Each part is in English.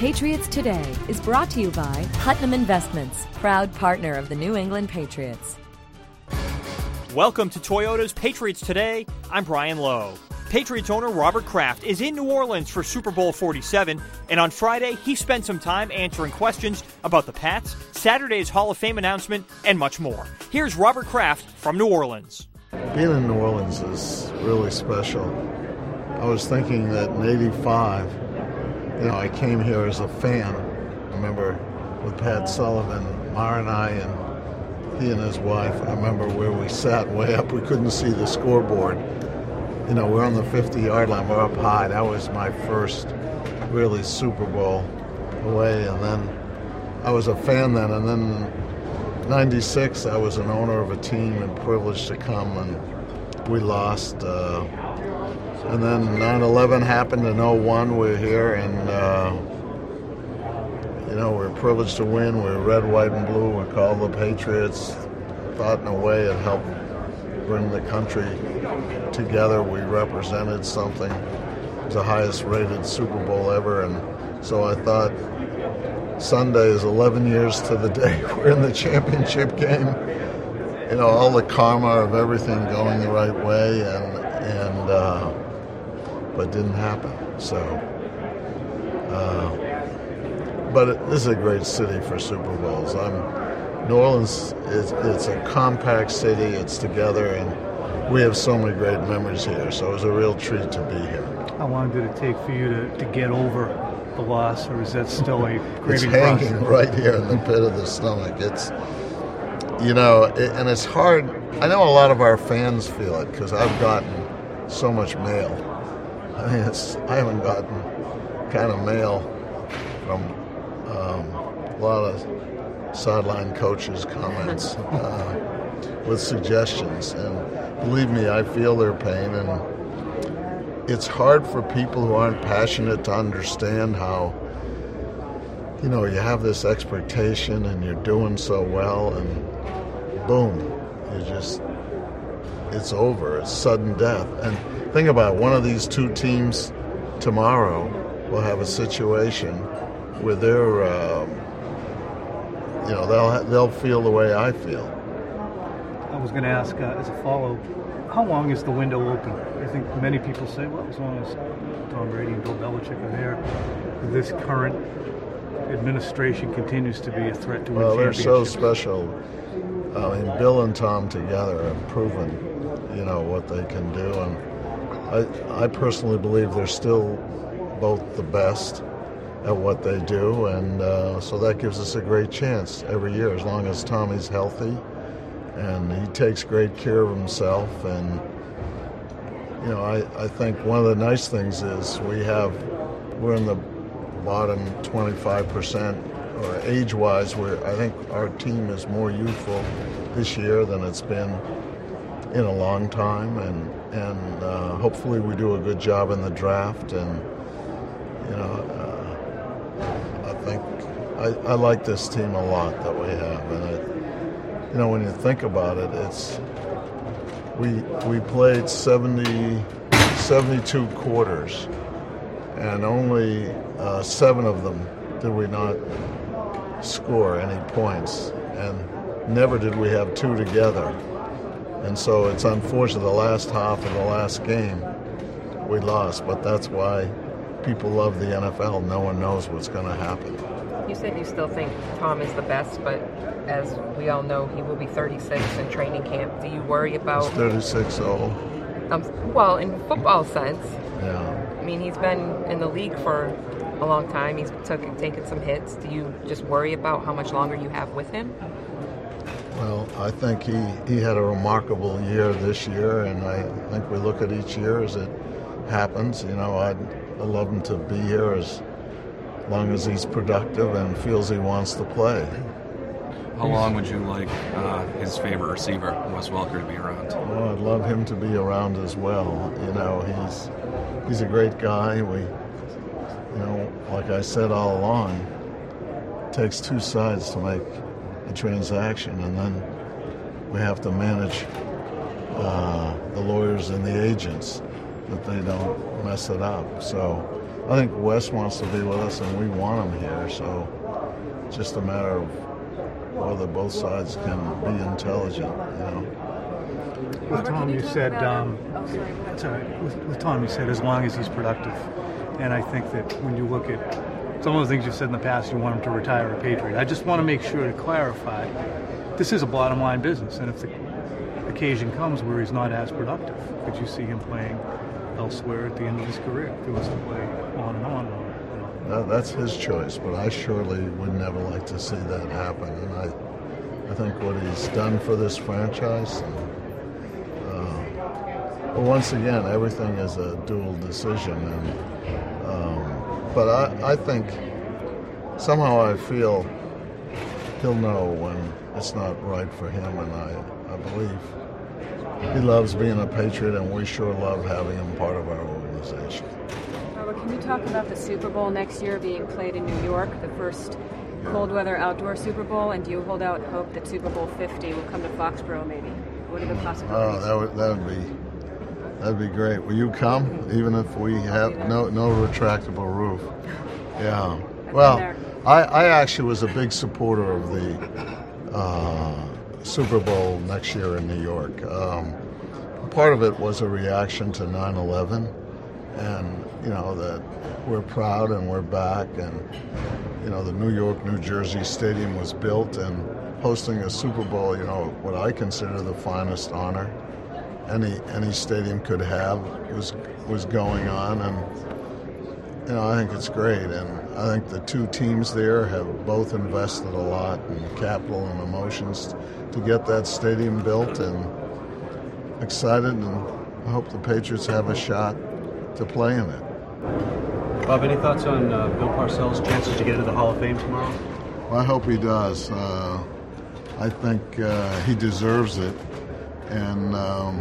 Patriots Today is brought to you by Putnam Investments, proud partner of the New England Patriots. Welcome to Toyota's Patriots Today. I'm Brian Lowe. Patriots owner Robert Kraft is in New Orleans for Super Bowl 47, and on Friday he spent some time answering questions about the Pats, Saturday's Hall of Fame announcement, and much more. Here's Robert Kraft from New Orleans. Being in New Orleans is really special. I was thinking that in '85, I came here as a fan. I remember with Pat Sullivan, Mara and I, and he and his wife, I remember where we sat way up. We couldn't see the scoreboard. We're on the 50-yard line. We're up high. That was my first really Super Bowl away. And then I was a fan then. And then in '96, I was an owner of a team and privileged to come, and we lost. And then 9/11 happened in '01. We're here, and we're privileged to win. We're red, white, and blue. We're called the Patriots. Thought in a way it helped bring the country together. We represented something. It was the highest rated Super Bowl ever, and so I thought Sunday is 11 years to the day we're in the championship game. All the karma of everything going the right way, but it didn't happen. So, but this is a great city for Super Bowls. New Orleans it's a compact city. It's together, and we have so many great memories here. So it was a real treat to be here. How long did it take for you to get over the loss, or is that still a It's hanging right here in the pit of the stomach. It's and it's hard. I know a lot of our fans feel it because I've gotten so much mail. I haven't gotten kind of mail from a lot of sideline coaches' comments with suggestions, and believe me, I feel their pain, and it's hard for people who aren't passionate to understand how you have this expectation and you're doing so well, and boom, it's over. It's sudden death. And think about it, one of these two teams tomorrow will have a situation where they'll feel the way I feel. I was going to ask, as a follow, how long is the window open? I think many people say, well, as long as Tom Brady and Bill Belichick are there, this current administration continues to be a threat to win championships. They're so special. Bill and Tom together have proven, what they can do, and I personally believe they're still both the best at what they do, and so that gives us a great chance every year, as long as Tommy's healthy, and he takes great care of himself. And I think one of the nice things is we're in the bottom 25%. Or age-wise, I think our team is more youthful this year than it's been in a long time, and hopefully we do a good job in the draft. And I think I like this team a lot that we have. And when you think about it, we played 72 quarters, and only 7 of them did we not score any points, and never did we have 2 together. And so it's unfortunate the last half of the last game we lost, but that's why people love the NFL. No one knows what's going to happen. You said you still think Tom is the best, but as we all know, he will be 36 in training camp. Do you worry about... He's 36 old. Well, in football sense. Yeah. I mean, he's been in the league for a long time. He's taken some hits. Do you just worry about how much longer you have with him? Well, I think he had a remarkable year this year, and I think we look at each year as it happens. I'd love him to be here as long as he's productive and feels he wants to play. How long would you like his favorite receiver, Wes Welker, to be around? Well, I'd love him to be around as well. He's a great guy. Like I said all along, it takes 2 sides to make a transaction, and then we have to manage the lawyers and the agents that they don't mess it up. So I think Wes wants to be with us, and we want him here. So it's just a matter of whether both sides can be intelligent. With Tom, you said, with Tom, you said as long as he's productive. And I think that when you look at some of the things you've said in the past, you want him to retire a Patriot. I just want to make sure to clarify, this is a bottom line business. And if the occasion comes where he's not as productive, could you see him playing elsewhere at the end of his career if he was to play on and on? That's his choice, but I surely would never like to see that happen. And I think what he's done for this franchise, but once again, everything is a dual decision. But I think somehow I feel he'll know when it's not right for him, and I believe he loves being a Patriot, and we sure love having him part of our organization. Robert, can you talk about the Super Bowl next year being played in New York, the first cold weather outdoor Super Bowl, and do you hold out hope that Super Bowl 50 will come to Foxborough maybe? What are the possibilities? That'd be great. Will you come, even if we have no retractable roof? Yeah. Well, I actually was a big supporter of the Super Bowl next year in New York. Part of it was a reaction to 9/11, and that we're proud and we're back, and the New York, New Jersey stadium was built, and hosting a Super Bowl, what I consider the finest honor any stadium could have was going on, and I think it's great, and I think the two teams there have both invested a lot in capital and emotions to get that stadium built, and excited, and I hope the Patriots have a shot to play in it. Bob, any thoughts on Bill Parcells' chances to get into the Hall of Fame tomorrow? Well, I hope he does. I think he deserves it. And,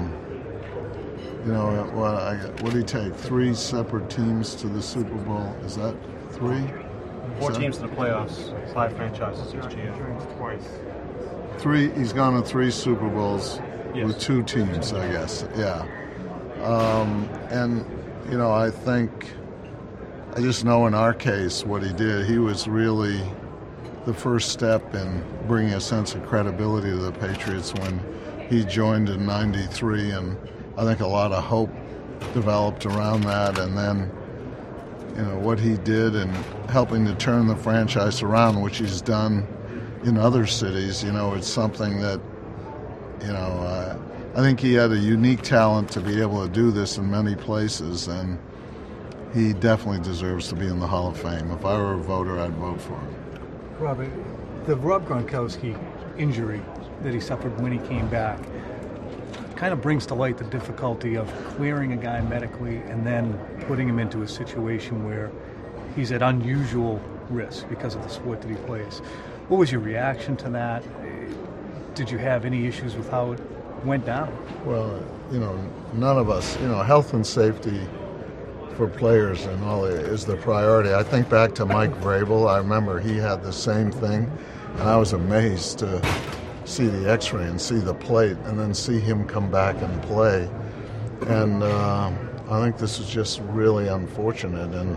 what did he take? 3 separate teams to the Super Bowl? Is that 3? 4 teams to the playoffs, 5 franchises each year. Twice. 3. He's gone to 3 Super Bowls with 2 teams, I guess. Yeah. I think, I just know in our case what he did. He was really the first step in bringing a sense of credibility to the Patriots when he joined in '93, and I think a lot of hope developed around that. And then, what he did in helping to turn the franchise around, which he's done in other cities, it's something that, I think he had a unique talent to be able to do this in many places, and he definitely deserves to be in the Hall of Fame. If I were a voter, I'd vote for him. Robert, the Rob Gronkowski injury that he suffered when he came back kind of brings to light the difficulty of clearing a guy medically and then putting him into a situation where he's at unusual risk because of the sport that he plays. What was your reaction to that? Did you have any issues with how it went down? Well, none of us, health and safety for players and all is the priority. I think back to Mike Vrabel. I remember he had the same thing, and I was amazed to see the x-ray and see the plate and then see him come back and play. And I think this is just really unfortunate, and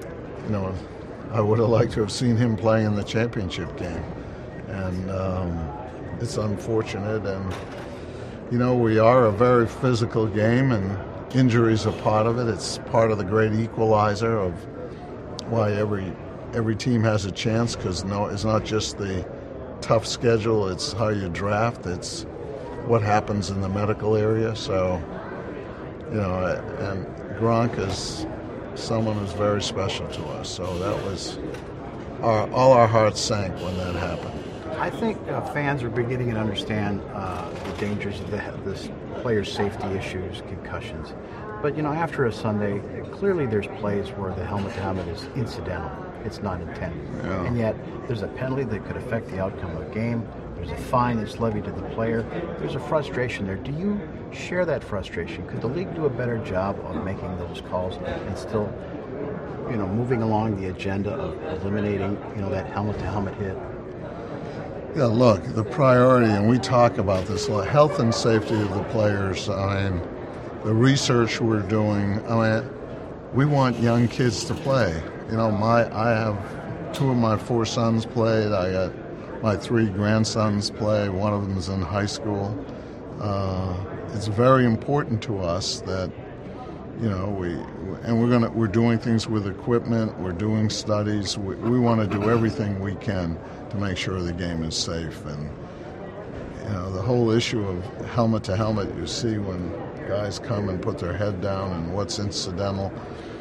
I would have liked to have seen him playing in the championship game. And it's unfortunate, and we are a very physical game, and injuries are part of it. It's part of the great equalizer of why every team has a chance, because it's not just the tough schedule, it's how you draft, it's what happens in the medical area. So, and Gronk is someone who's very special to us. So that was all our hearts sank when that happened. I think fans are beginning to understand the dangers of this players' safety issues, concussions. But, after a Sunday, clearly there's plays where the helmet-to-helmet is incidental. It's not intended. Yeah. And yet there's a penalty that could affect the outcome of a game. There's a fine that's levied to the player. There's a frustration there. Do you share that frustration? Could the league do a better job of making those calls and still, moving along the agenda of eliminating, that helmet-to-helmet hit? Yeah, look, the priority, and we talk about this a lot, health and safety of the players. The research we're doing, we want young kids to play. You know, I have 2 of my 4 sons played. I got my 3 grandsons play. One of them is in high school. It's very important to us that, you know, we're doing things with equipment. We're doing studies. We want to do everything we can to make sure the game is safe. And you know, the whole issue of helmet to helmet, you see when guys come and put their head down and what's incidental.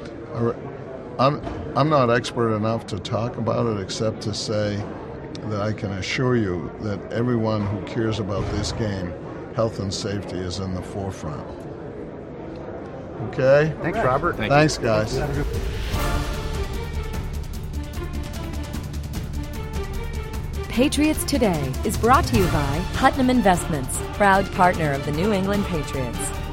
I'm not expert enough to talk about it except to say that I can assure you that everyone who cares about this game, health and safety is in the forefront. Okay? Thanks, Robert. Thanks, guys. Patriots Today is brought to you by Putnam Investments, proud partner of the New England Patriots.